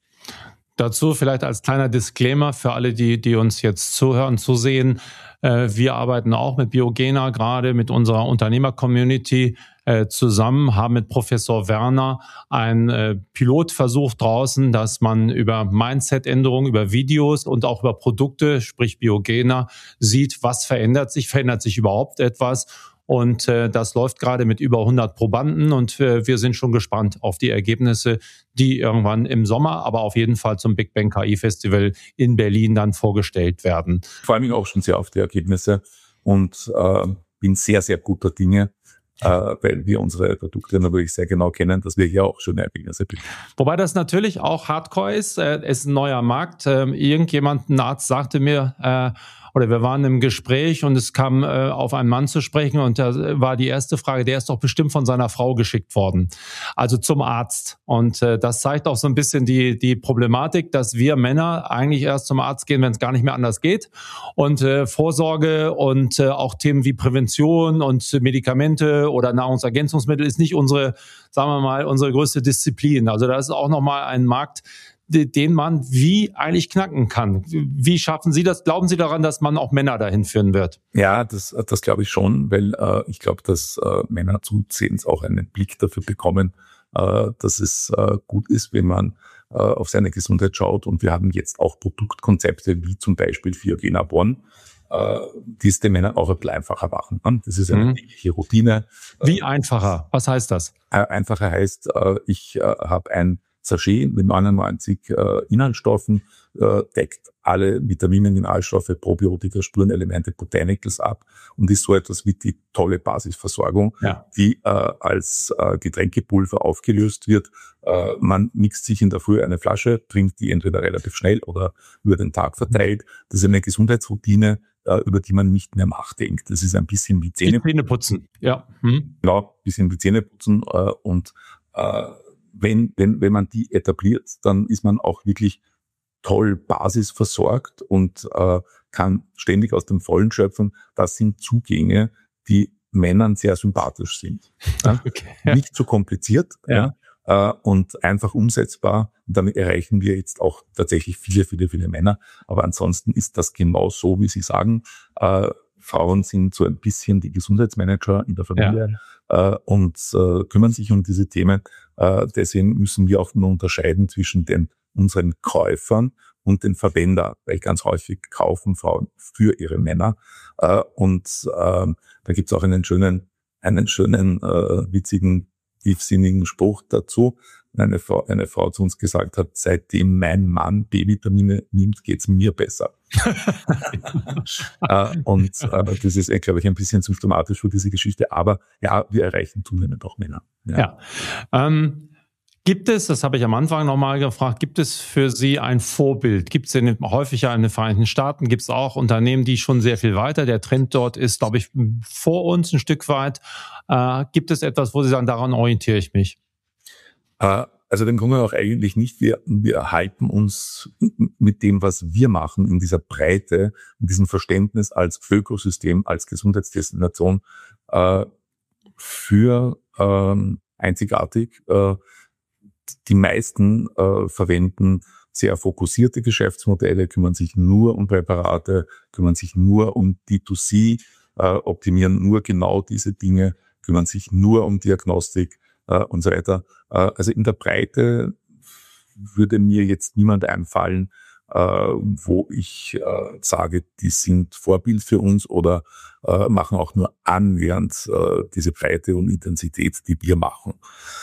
Dazu vielleicht als kleiner Disclaimer für alle, die, die uns jetzt zuhören, zusehen. Äh, wir arbeiten auch mit Biogena, gerade mit unserer Unternehmer-Community äh, zusammen, haben mit Professor Werner einen äh, Pilotversuch draußen, dass man über Mindset-Änderungen, über Videos und auch über Produkte, sprich Biogena, sieht, was verändert sich, verändert sich überhaupt etwas. Und äh, das läuft gerade mit über hundert Probanden und äh, wir sind schon gespannt auf die Ergebnisse, die irgendwann im Sommer, aber auf jeden Fall zum Big Bang K I Festival in Berlin dann vorgestellt werden. Vor allem auch schon sehr auf die Ergebnisse und äh, bin sehr, sehr guter Dinge, äh, weil wir unsere Produkte natürlich sehr genau kennen, dass wir hier auch schöne Ergebnisse bieten. Wobei das natürlich auch Hardcore ist. Es äh, ist ein neuer Markt. Äh, irgendjemand, ein Arzt sagte mir, äh, oder wir waren im Gespräch und es kam äh, auf einen Mann zu sprechen und da war die erste Frage, der ist doch bestimmt von seiner Frau geschickt worden, also zum Arzt. Und äh, das zeigt auch so ein bisschen die die Problematik, dass wir Männer eigentlich erst zum Arzt gehen, wenn es gar nicht mehr anders geht. Und äh, Vorsorge und äh, auch Themen wie Prävention und Medikamente oder Nahrungsergänzungsmittel ist nicht unsere, sagen wir mal, unsere größte Disziplin. Also da ist auch nochmal ein Markt, den man wie eigentlich knacken kann. Wie schaffen Sie das? Glauben Sie daran, dass man auch Männer dahin führen wird? Ja, das, das glaube ich schon, weil äh, ich glaube, dass äh, Männer zusehends auch einen Blick dafür bekommen, äh, dass es äh, gut ist, wenn man äh, auf seine Gesundheit schaut. Und wir haben jetzt auch Produktkonzepte wie zum Beispiel Biogena One, äh, die es den Männern auch ein bisschen einfacher machen. Das ist eine tägliche Routine. Wie einfacher? Was heißt das? Äh, einfacher heißt, äh, ich äh, habe ein Sachet mit neunundneunzig äh, Inhaltsstoffen, äh, deckt alle Vitamine, Mineralstoffe, Probiotika, Spurenelemente, Botanicals ab und ist so etwas wie die tolle Basisversorgung, ja, die äh, als äh, Getränkepulver aufgelöst wird. Äh, man mixt sich in der Früh eine Flasche, trinkt die entweder relativ schnell oder über den Tag verteilt. Das ist eine Gesundheitsroutine, äh, über die man nicht mehr nachdenkt. Das ist ein bisschen wie Zähne, Zähne putzen. Ja, hm. Genau, ein bisschen wie Zähneputzen äh, und äh, Wenn, wenn, wenn man die etabliert, dann ist man auch wirklich toll basisversorgt und äh, kann ständig aus dem Vollen schöpfen. Das sind Zugänge, die Männern sehr sympathisch sind. Ja? Okay, ja. Nicht so kompliziert, ja. Ja, äh, und einfach umsetzbar. Und damit erreichen wir jetzt auch tatsächlich viele, viele, viele Männer. Aber ansonsten ist das genau so, wie Sie sagen. Äh, Frauen sind so ein bisschen die Gesundheitsmanager in der Familie, ja, äh, und äh, kümmern sich um diese Themen. Äh, deswegen müssen wir auch nur unterscheiden zwischen den unseren Käufern und den Verwender, weil ganz häufig kaufen Frauen für ihre Männer. Äh, und äh, da gibt's auch einen schönen, einen schönen, äh, witzigen, tiefsinnigen Spruch dazu. Eine Frau, eine Frau zu uns gesagt hat, seitdem mein Mann B-Vitamine nimmt, geht's mir besser. äh, und äh, das ist, glaube ich, ein bisschen symptomatisch für diese Geschichte. Aber ja, wir erreichen zunehmend auch Männer. Ja. ja. Ähm, gibt es, das habe ich am Anfang nochmal gefragt, gibt es für Sie ein Vorbild? Gibt es in, häufig ja in den Vereinigten Staaten, gibt es auch Unternehmen, die schon sehr viel weiter, der Trend dort ist, glaube ich, vor uns ein Stück weit. Äh, gibt es etwas, wo Sie sagen, daran orientiere ich mich? Äh, also den Grunde auch eigentlich nicht. Wir, wir halten uns mit dem, was wir machen, in dieser Breite, in diesem Verständnis als Ökosystem, als Gesundheitsdestination äh, für ähm, einzigartig. Äh, die meisten äh, verwenden sehr fokussierte Geschäftsmodelle, kümmern sich nur um Präparate, kümmern sich nur um D zwei C, äh, optimieren nur genau diese Dinge, kümmern sich nur um Diagnostik äh, und so weiter. Äh, also in der Breite würde mir jetzt niemand einfallen, äh, wo ich äh, sage, die sind Vorbild für uns oder äh, machen auch nur annähernd äh, diese Breite und Intensität, die wir machen.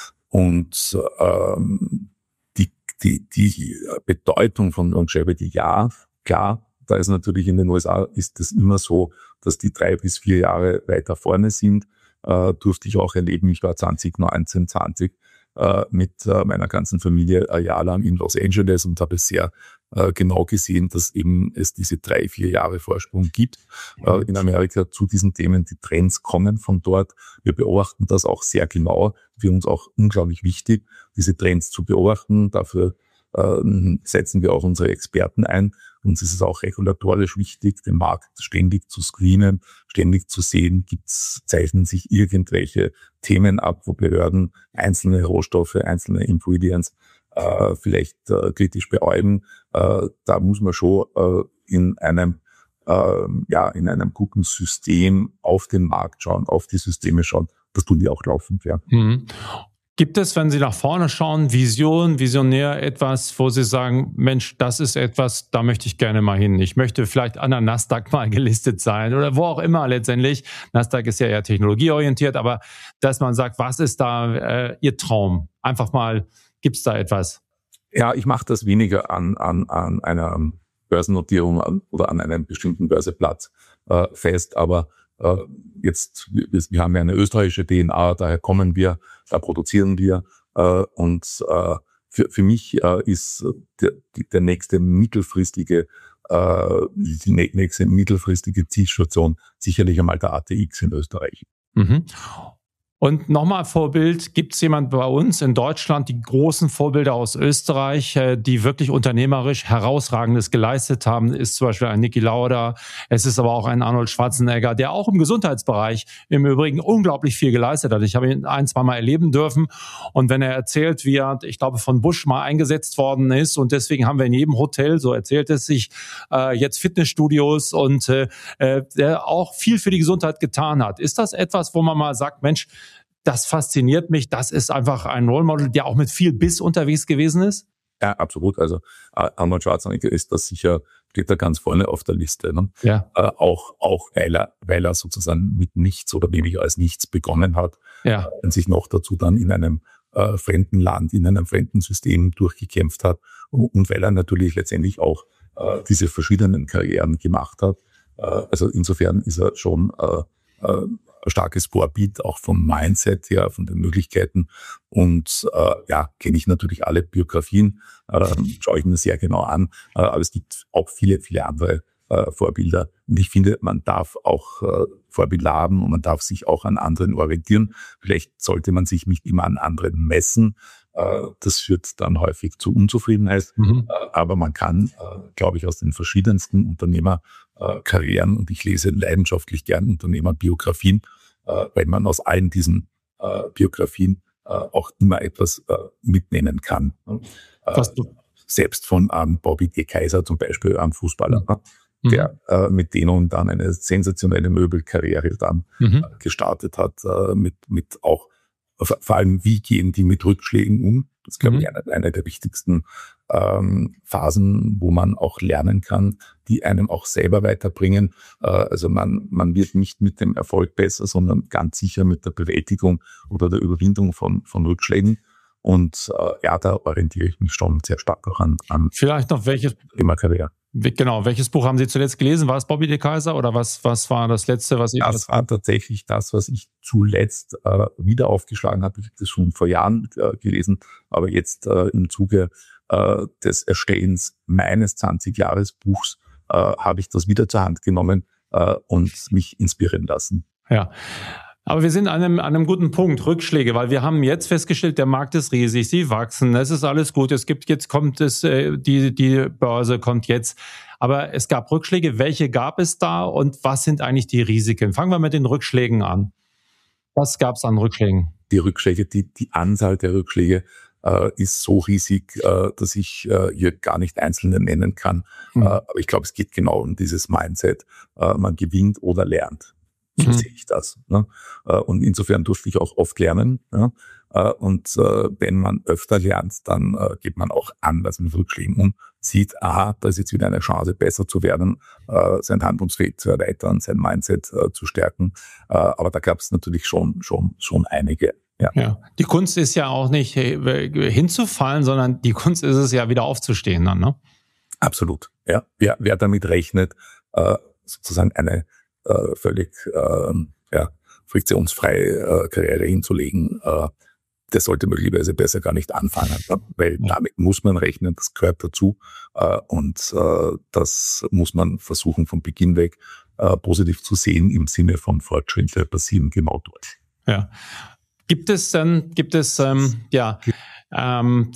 Und ähm, die, die, die Bedeutung von Longevity, ja, klar, da ist natürlich in den U S A ist es immer so, dass die drei bis vier Jahre weiter vorne sind. Äh, durfte ich auch erleben. Ich war zwanzig neunzehn, zwanzig äh, mit äh, meiner ganzen Familie ein Jahr lang in Los Angeles und habe sehr äh, genau gesehen, dass eben es diese drei, vier Jahre Vorsprung gibt äh, in Amerika zu diesen Themen. Die Trends kommen von dort. Wir beobachten das auch sehr genau. Für uns auch unglaublich wichtig, diese Trends zu beobachten. Dafür äh, setzen wir auch unsere Experten ein. Uns ist es auch regulatorisch wichtig, den Markt ständig zu screenen, ständig zu sehen, gibt's, zeichnen sich irgendwelche Themen ab, wo Behörden einzelne Rohstoffe, einzelne Ingredients äh, vielleicht äh, kritisch beäugen. Äh, da muss man schon äh, in einem äh, ja in einem guten System auf den Markt schauen, auf die Systeme schauen. Das tun die auch laufend, ja. Mhm. Gibt es, wenn Sie nach vorne schauen, Vision, visionär etwas, wo Sie sagen, Mensch, das ist etwas, da möchte ich gerne mal hin. Ich möchte vielleicht an der Nasdaq mal gelistet sein oder wo auch immer letztendlich. Nasdaq ist ja eher technologieorientiert, aber dass man sagt, was ist da äh, Ihr Traum? Einfach mal, gibt es da etwas? Ja, ich mache das weniger an, an, an einer Börsennotierung oder an einem bestimmten Börseplatz äh, fest, aber äh, jetzt, wir, wir haben ja eine österreichische D N A, daher kommen wir, da produzieren wir äh, und äh, für, für mich äh, ist der, der nächste mittelfristige äh, die nächste mittelfristige Zielstation sicherlich einmal der A T X in Österreich. Mhm. Und nochmal Vorbild, gibt es jemand bei uns in Deutschland, die großen Vorbilder aus Österreich, die wirklich unternehmerisch Herausragendes geleistet haben, ist zum Beispiel ein Niki Lauda, es ist aber auch ein Arnold Schwarzenegger, der auch im Gesundheitsbereich im Übrigen unglaublich viel geleistet hat. Ich habe ihn ein, zwei Mal erleben dürfen und wenn er erzählt, wie er, ich glaube, von Bush mal eingesetzt worden ist und deswegen haben wir in jedem Hotel, so erzählt es sich, jetzt Fitnessstudios und der auch viel für die Gesundheit getan hat. Ist das etwas, wo man mal sagt, Mensch, das fasziniert mich. Das ist einfach ein Role Model, der auch mit viel Biss unterwegs gewesen ist. Ja, absolut. Also Arnold Schwarzenegger ist das sicher, steht da ganz vorne auf der Liste. Ne? Ja. Äh, auch, auch weil er, weil er sozusagen mit nichts oder weniger als nichts begonnen hat. Ja. Und sich noch dazu dann in einem äh, fremden Land, in einem fremden System durchgekämpft hat. Und, und weil er natürlich letztendlich auch äh, diese verschiedenen Karrieren gemacht hat. Äh, also insofern ist er schon äh, äh, starkes Vorbild, auch vom Mindset her, von den Möglichkeiten. Und äh, ja, kenne ich natürlich alle Biografien, äh, schaue ich mir sehr genau an. Äh, aber es gibt auch viele, viele andere äh, Vorbilder. Und ich finde, man darf auch äh, Vorbilder haben und man darf sich auch an anderen orientieren. Vielleicht sollte man sich nicht immer an anderen messen. Äh, das führt dann häufig zu Unzufriedenheit. Mhm. Äh, aber man kann, äh, glaube ich, aus den verschiedensten Unternehmerkarrieren, und ich lese leidenschaftlich gern Unternehmerbiografien, weil man aus allen diesen äh, Biografien äh, auch immer etwas äh, mitnehmen kann. Was du? Äh, selbst von ähm, Bobby D. Kaiser zum Beispiel, einem Fußballer, mhm. der äh, mit denen dann eine sensationelle Möbelkarriere dann mhm. äh, gestartet hat, äh, mit, mit auch vor allem, wie gehen die mit Rückschlägen um? Das ist, glaube mhm. ich, eine, eine der wichtigsten ähm, Phasen, wo man auch lernen kann, die einem auch selber weiterbringen. Äh, also man, man wird nicht mit dem Erfolg besser, sondern ganz sicher mit der Bewältigung oder der Überwindung von, von Rückschlägen. Und äh, ja, da orientiere ich mich schon sehr stark auch an, an Vielleicht noch welches Thema Karriere. Genau, welches Buch haben Sie zuletzt gelesen? War es Bobby D. Kaiser oder was, was war das letzte, was Sie... Das war tatsächlich das, was ich zuletzt äh, wieder aufgeschlagen habe. Ich habe das schon vor Jahren äh, gelesen, aber jetzt äh, im Zuge äh, des Erstellens meines zwanzig-Jahres-Buchs äh, habe ich das wieder zur Hand genommen äh, und mich inspirieren lassen. Ja. Aber wir sind an einem, an einem guten Punkt, Rückschläge, weil wir haben jetzt festgestellt, der Markt ist riesig, sie wachsen, es ist alles gut, es gibt, jetzt kommt es, die, die Börse kommt jetzt. Aber es gab Rückschläge. Welche gab es da und was sind eigentlich die Risiken? Fangen wir mit den Rückschlägen an. Was gab es an Rückschlägen? Die Rückschläge, die, die Anzahl der Rückschläge äh, ist so riesig, äh, dass ich äh, hier gar nicht einzelne nennen kann. Mhm. Äh, aber ich glaube, es geht genau um dieses Mindset. Äh, man gewinnt oder lernt. So mhm. sehe ich das. Ne? Und insofern durfte ich auch oft lernen. Ja? Und wenn man öfter lernt, dann geht man auch anders mit Rückschlägen um, sieht, aha, da ist jetzt wieder eine Chance, besser zu werden, sein Handlungsfähig zu erweitern, sein Mindset zu stärken. Aber da gab es natürlich schon, schon, schon einige. Ja. Ja. Die Kunst ist ja auch nicht hinzufallen, sondern die Kunst ist es ja wieder aufzustehen dann, ne? Absolut. Ja. Wer, wer damit rechnet, sozusagen eine Äh, völlig äh, ja, friktionsfreie äh, Karriere hinzulegen, äh, der sollte möglicherweise besser gar nicht anfangen, ne? Weil ja. damit muss man rechnen, das gehört dazu äh, und äh, das muss man versuchen von Beginn weg äh, positiv zu sehen im Sinne von Fortschritte passieren genau dort. Ja. Gibt es dann, gibt es ähm, ja ähm,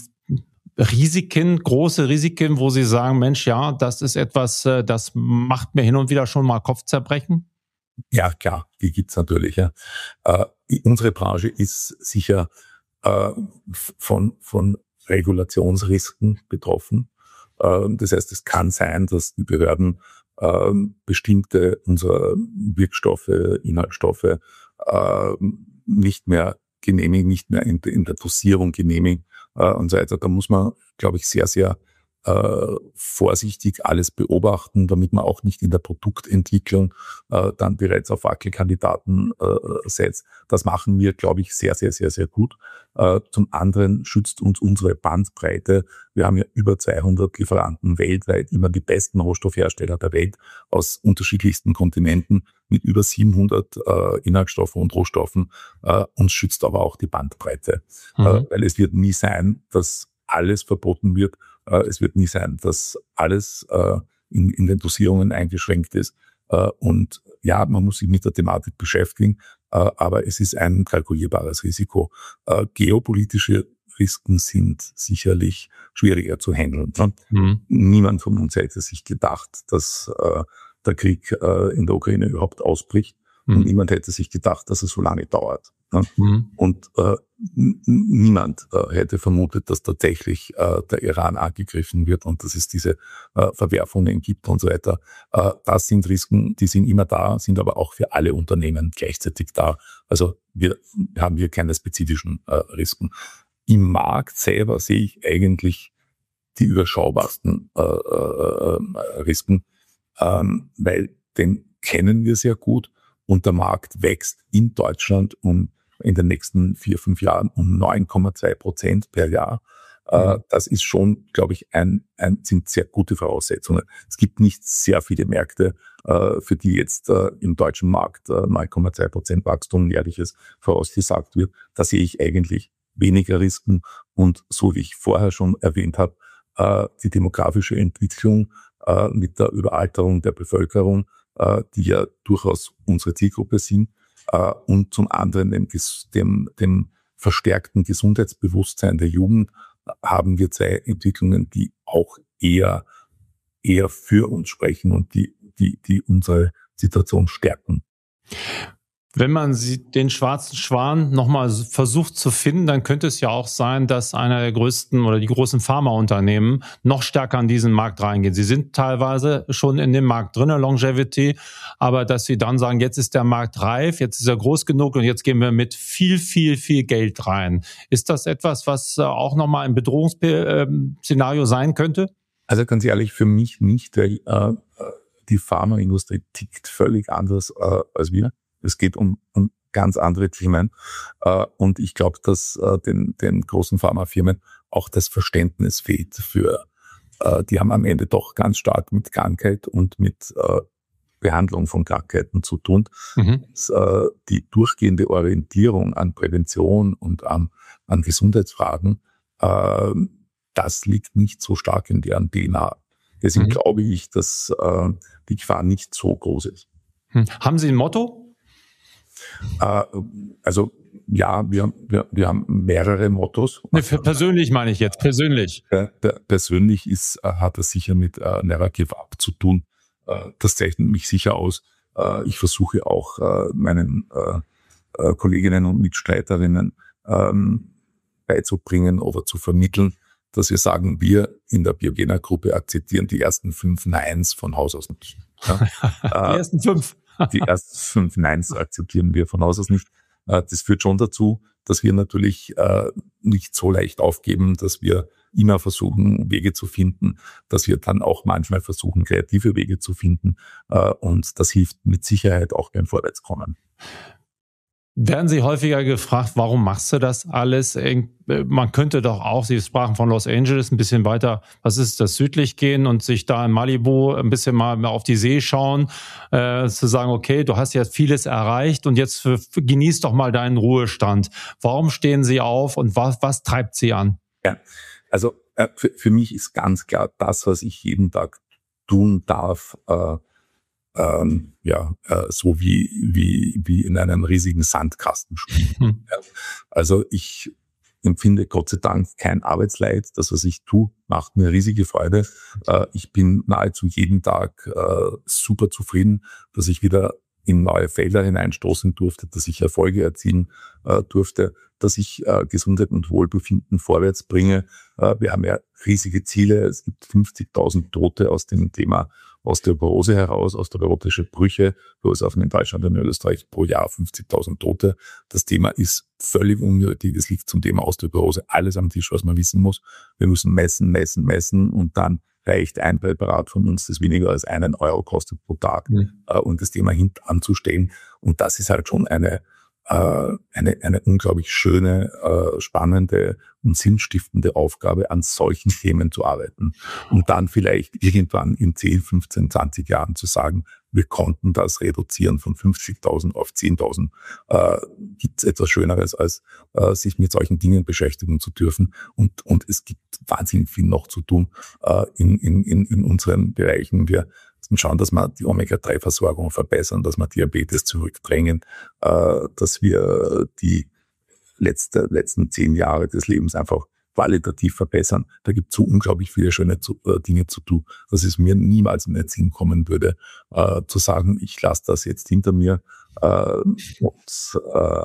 Risiken, große Risiken, wo Sie sagen, Mensch, ja, das ist etwas, das macht mir hin und wieder schon mal Kopfzerbrechen? Ja, klar, die gibt's natürlich. Ja. Äh, unsere Branche ist sicher äh, von, von Regulationsrisiken betroffen. Äh, das heißt, es kann sein, dass die Behörden äh, bestimmte unserer Wirkstoffe, Inhaltsstoffe äh, nicht mehr genehmigen, nicht mehr in, in der Dosierung genehmigen äh, und so weiter. Da muss man, glaube ich, sehr, sehr äh, vorsichtig alles beobachten, damit man auch nicht in der Produktentwicklung äh, dann bereits auf Wackelkandidaten äh, setzt. Das machen wir, glaube ich, sehr, sehr, sehr, sehr gut. Äh, zum anderen schützt uns unsere Bandbreite. Wir haben ja über zweihundert Lieferanten weltweit, immer die besten Rohstoffhersteller der Welt aus unterschiedlichsten Kontinenten mit über siebenhundert äh, Inhaltsstoffen und Rohstoffen. Äh, uns schützt aber auch die Bandbreite, mhm. äh, weil es wird nie sein, dass alles verboten wird. Äh, es wird nie sein, dass alles äh, in, in den Dosierungen eingeschränkt ist. Äh, und ja, man muss sich mit der Thematik beschäftigen, äh, aber es ist ein kalkulierbares Risiko. Äh, geopolitische Risiken sind sicherlich schwieriger zu handeln. Ne? Mhm. Niemand von uns hätte sich gedacht, dass äh, der Krieg äh, in der Ukraine überhaupt ausbricht. Mhm. Und niemand hätte sich gedacht, dass es so lange dauert. Ne? Mhm. Und äh, n- niemand äh, hätte vermutet, dass tatsächlich äh, der Iran angegriffen wird und dass es diese äh, Verwerfungen gibt und so weiter. Äh, das sind Risiken, die sind immer da, sind aber auch für alle Unternehmen gleichzeitig da. Also wir haben hier keine spezifischen äh, Risiken. Im Markt selber sehe ich eigentlich die überschaubarsten äh, äh, Risiken, ähm, weil den kennen wir sehr gut und der Markt wächst in Deutschland um in den nächsten vier, fünf Jahren um neun Komma zwei Prozent per Jahr. Äh, das ist schon, glaube ich, ein, ein, sind sehr gute Voraussetzungen. Es gibt nicht sehr viele Märkte, äh, für die jetzt äh, im deutschen Markt äh, neun Komma zwei Prozent Wachstum jährliches vorausgesagt wird. Da sehe ich eigentlich weniger Risiken und so wie ich vorher schon erwähnt habe, äh, die demografische Entwicklung äh, mit der Überalterung der Bevölkerung, äh, die ja durchaus unsere Zielgruppe sind, äh, und zum anderen dem, dem, dem verstärkten Gesundheitsbewusstsein der Jugend haben wir zwei Entwicklungen, die auch eher eher für uns sprechen und die die die unsere Situation stärken. Wenn man den schwarzen Schwan nochmal versucht zu finden, dann könnte es ja auch sein, dass einer der größten oder die großen Pharmaunternehmen noch stärker an diesen Markt reingehen. Sie sind teilweise schon in dem Markt drin, Longevity, aber dass sie dann sagen, jetzt ist der Markt reif, jetzt ist er groß genug und jetzt gehen wir mit viel, viel, viel Geld rein. Ist das etwas, was auch nochmal ein Bedrohungsszenario sein könnte? Also ganz ehrlich, für mich nicht, weil äh, die Pharmaindustrie tickt völlig anders äh, als wir. Es geht um, um ganz andere Themen. Äh, und ich glaube, dass äh, den, den großen Pharmafirmen auch das Verständnis fehlt für, äh, die haben am Ende doch ganz stark mit Krankheit und mit äh, Behandlung von Krankheiten zu tun. Mhm. Das, äh, die durchgehende Orientierung an Prävention und an, an Gesundheitsfragen, äh, das liegt nicht so stark in deren D N A. Deswegen mhm. glaube ich, dass äh, die Gefahr nicht so groß ist. Hm. Haben Sie ein Motto? Äh, also ja, wir, wir, wir haben mehrere Mottos. Nee, persönlich meine ich jetzt, persönlich. Äh, persönlich ist, äh, hat das sicher mit äh, Never Give Up zu tun. Äh, das zeichnet mich sicher aus. Äh, ich versuche auch äh, meinen äh, äh, Kolleginnen und Mitstreiterinnen ähm, beizubringen oder zu vermitteln, dass wir sagen, wir in der Biogena-Gruppe akzeptieren die ersten fünf Neins von Haus aus nicht. Ja? Die ersten fünf. Die ersten fünf Neins akzeptieren wir von Haus aus nicht. Das führt schon dazu, dass wir natürlich nicht so leicht aufgeben, dass wir immer versuchen, Wege zu finden, dass wir dann auch manchmal versuchen, kreative Wege zu finden. Und das hilft mit Sicherheit auch beim Vorwärtskommen. Werden Sie häufiger gefragt, warum machst du das alles? Man könnte doch auch, Sie sprachen von Los Angeles, ein bisschen weiter, was ist das, südlich gehen und sich da in Malibu ein bisschen mal auf die See schauen, äh, zu sagen, okay, du hast jetzt vieles erreicht und jetzt für, für, genieß doch mal deinen Ruhestand. Warum stehen Sie auf und was, was treibt Sie an? Ja, also äh, für, für mich ist ganz klar, das, was ich jeden Tag tun darf, äh, Ähm, ja, äh, so wie, wie, wie in einem riesigen Sandkasten spielen. Hm. Ja. Also ich empfinde Gott sei Dank kein Arbeitsleid. Das, was ich tue, macht mir riesige Freude. Äh, ich bin nahezu jeden Tag äh, super zufrieden, dass ich wieder in neue Felder hineinstoßen durfte, dass ich Erfolge erzielen äh, durfte, dass ich äh, Gesundheit und Wohlbefinden vorwärts bringe. Äh, wir haben ja riesige Ziele. Es gibt fünfzigtausend Tote aus dem Thema Osteoporose heraus, osteoporotische Brüche, verursachen in Deutschland und in Österreich pro Jahr fünfzigtausend Tote. Das Thema ist völlig unnötig. Es liegt zum Thema Osteoporose alles am Tisch, was man wissen muss. Wir müssen messen, messen, messen und dann reicht ein Präparat von uns, das weniger als einen Euro kostet pro Tag, mhm. äh, und das Thema hinten anzustellen. Und das ist halt schon eine äh, eine eine unglaublich schöne, äh, spannende und sinnstiftende Aufgabe, an solchen Themen zu arbeiten. Und dann vielleicht irgendwann in zehn, fünfzehn, zwanzig Jahren zu sagen, wir konnten das reduzieren von fünfzigtausend auf zehntausend. Äh, gibt es etwas Schöneres, als äh, sich mit solchen Dingen beschäftigen zu dürfen. Und, und es gibt wahnsinnig viel noch zu tun äh, in, in, in, in unseren Bereichen. Wir müssen schauen, dass wir die Omega drei Versorgung verbessern, dass wir Diabetes zurückdrängen, äh, dass wir die letzte, letzten zehn Jahre des Lebens einfach qualitativ verbessern. Da gibt es so unglaublich viele schöne zu, äh, Dinge zu tun, dass es mir niemals in den Sinn kommen würde, äh, zu sagen, ich lasse das jetzt hinter mir äh, und äh,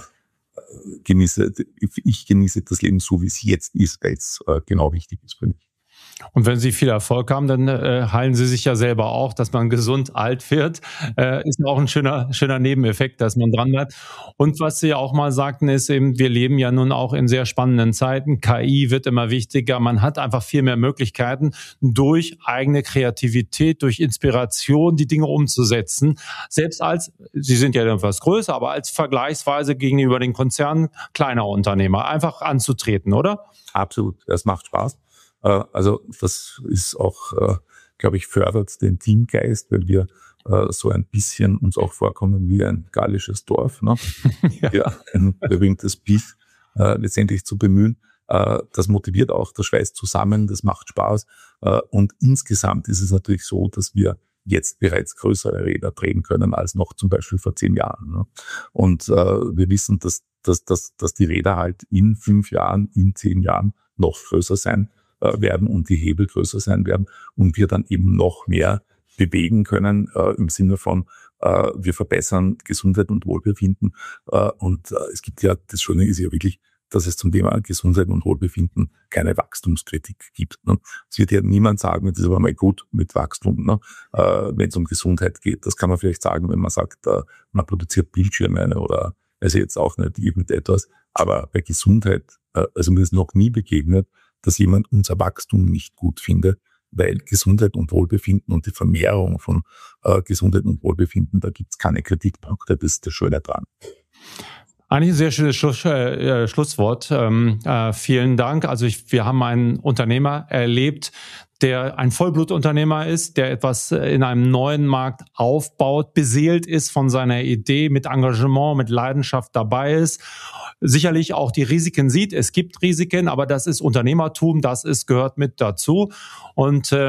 genieße, ich genieße das Leben so, wie es jetzt ist, weil es äh, genau wichtig ist für mich. Und wenn Sie viel Erfolg haben, dann äh, heilen Sie sich ja selber auch, dass man gesund alt wird. Äh, ist auch ein schöner, schöner Nebeneffekt, dass man dran bleibt. Und was Sie auch mal sagten, ist eben, wir leben ja nun auch in sehr spannenden Zeiten. K I wird immer wichtiger. Man hat einfach viel mehr Möglichkeiten, durch eigene Kreativität, durch Inspiration die Dinge umzusetzen. Selbst als, Sie sind ja etwas größer, aber als vergleichsweise gegenüber den Konzernen kleiner Unternehmer einfach anzutreten, oder? Absolut. Das macht Spaß. Also das ist auch, glaube ich, fördert den Teamgeist, weil wir so ein bisschen uns auch vorkommen wie ein gallisches Dorf, ne? Ja. Ja, ein berühmtes Bild äh, letztendlich zu bemühen. Äh, das motiviert auch, das schweißt zusammen, das macht Spaß. Äh, und insgesamt ist es natürlich so, dass wir jetzt bereits größere Räder drehen können als noch zum Beispiel vor zehn Jahren. Ne? Und äh, wir wissen, dass, dass, dass, dass die Räder halt in fünf Jahren, in zehn Jahren noch größer sein werden und die Hebel größer sein werden und wir dann eben noch mehr bewegen können äh, im Sinne von, äh, wir verbessern Gesundheit und Wohlbefinden. Äh, und äh, es gibt ja, das Schöne ist ja wirklich, dass es zum Thema Gesundheit und Wohlbefinden keine Wachstumskritik gibt. Ne? Es wird ja niemand sagen, das ist aber mal gut mit Wachstum, ne? äh, wenn es um Gesundheit geht. Das kann man vielleicht sagen, wenn man sagt, äh, man produziert Bildschirme oder also jetzt auch nicht irgendetwas. Aber bei Gesundheit, äh, also mir ist noch nie begegnet, dass jemand unser Wachstum nicht gut findet, weil Gesundheit und Wohlbefinden und die Vermehrung von äh, Gesundheit und Wohlbefinden, da gibt's keine Kritikpunkte, das ist das Schöne dran. Eigentlich ein sehr schönes Schluss, äh, Schlusswort. Ähm, äh, vielen Dank. Also ich, wir haben einen Unternehmer erlebt, der ein Vollblutunternehmer ist, der etwas in einem neuen Markt aufbaut, beseelt ist von seiner Idee, mit Engagement, mit Leidenschaft dabei ist, sicherlich auch die Risiken sieht. Es gibt Risiken, aber das ist Unternehmertum, das ist gehört mit dazu. Und äh,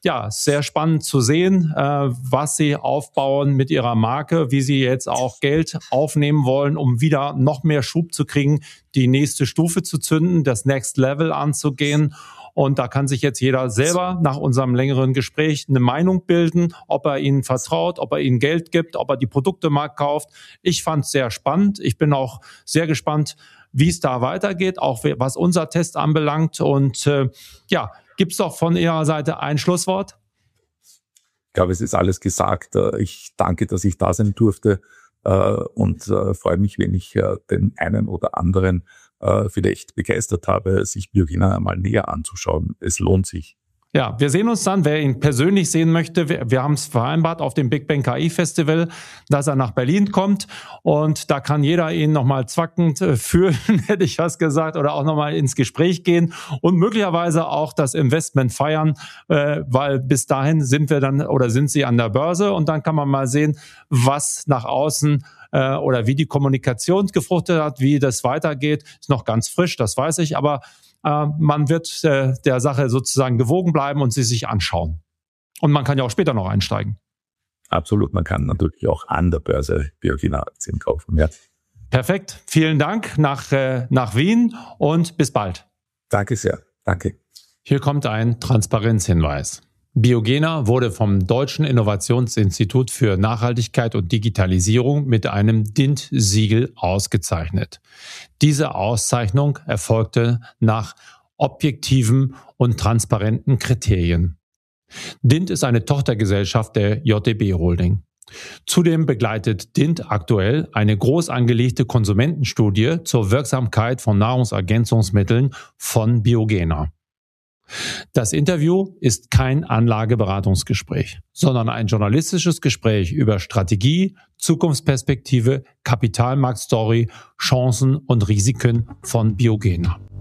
ja, sehr spannend zu sehen, äh, was Sie aufbauen mit Ihrer Marke, wie Sie jetzt auch Geld aufnehmen wollen, um wieder noch mehr Schub zu kriegen, die nächste Stufe zu zünden, das Next Level anzugehen. Und da kann sich jetzt jeder selber nach unserem längeren Gespräch eine Meinung bilden, ob er ihnen vertraut, ob er ihnen Geld gibt, ob er die Produkte mal kauft. Ich fand es sehr spannend. Ich bin auch sehr gespannt, wie es da weitergeht, auch was unser Test anbelangt. Und äh, ja, gibt es doch von Ihrer Seite ein Schlusswort? Ich glaube, es ist alles gesagt. Ich danke, dass ich da sein durfte und freue mich, wenn ich den einen oder anderen vielleicht begeistert habe, sich Biogena einmal näher anzuschauen. Es lohnt sich. Ja, wir sehen uns dann, wer ihn persönlich sehen möchte. Wir, wir haben es vereinbart auf dem Big Bang K I Festival, dass er nach Berlin kommt. Und da kann jeder ihn nochmal zwackend fühlen, hätte ich was gesagt, oder auch nochmal ins Gespräch gehen und möglicherweise auch das Investment feiern, äh, weil bis dahin sind wir dann oder sind sie an der Börse und dann kann man mal sehen, was nach außen äh, oder wie die Kommunikation gefruchtet hat, wie das weitergeht. Ist noch ganz frisch, das weiß ich, aber man wird äh, der Sache sozusagen gewogen bleiben und sie sich anschauen. Und man kann ja auch später noch einsteigen. Absolut, man kann natürlich auch an der Börse Biogena-Aktien kaufen. Ja. Perfekt, vielen Dank nach, äh, nach Wien und bis bald. Danke sehr, danke. Hier kommt ein Transparenzhinweis. Biogena wurde vom Deutschen Innovationsinstitut für Nachhaltigkeit und Digitalisierung mit einem D I N T-Siegel ausgezeichnet. Diese Auszeichnung erfolgte nach objektiven und transparenten Kriterien. D I N T ist eine Tochtergesellschaft der J D B Holding. Zudem begleitet D I N T aktuell eine groß angelegte Konsumentenstudie zur Wirksamkeit von Nahrungsergänzungsmitteln von Biogena. Das Interview ist kein Anlageberatungsgespräch, sondern ein journalistisches Gespräch über Strategie, Zukunftsperspektive, Kapitalmarktstory, Chancen und Risiken von Biogena.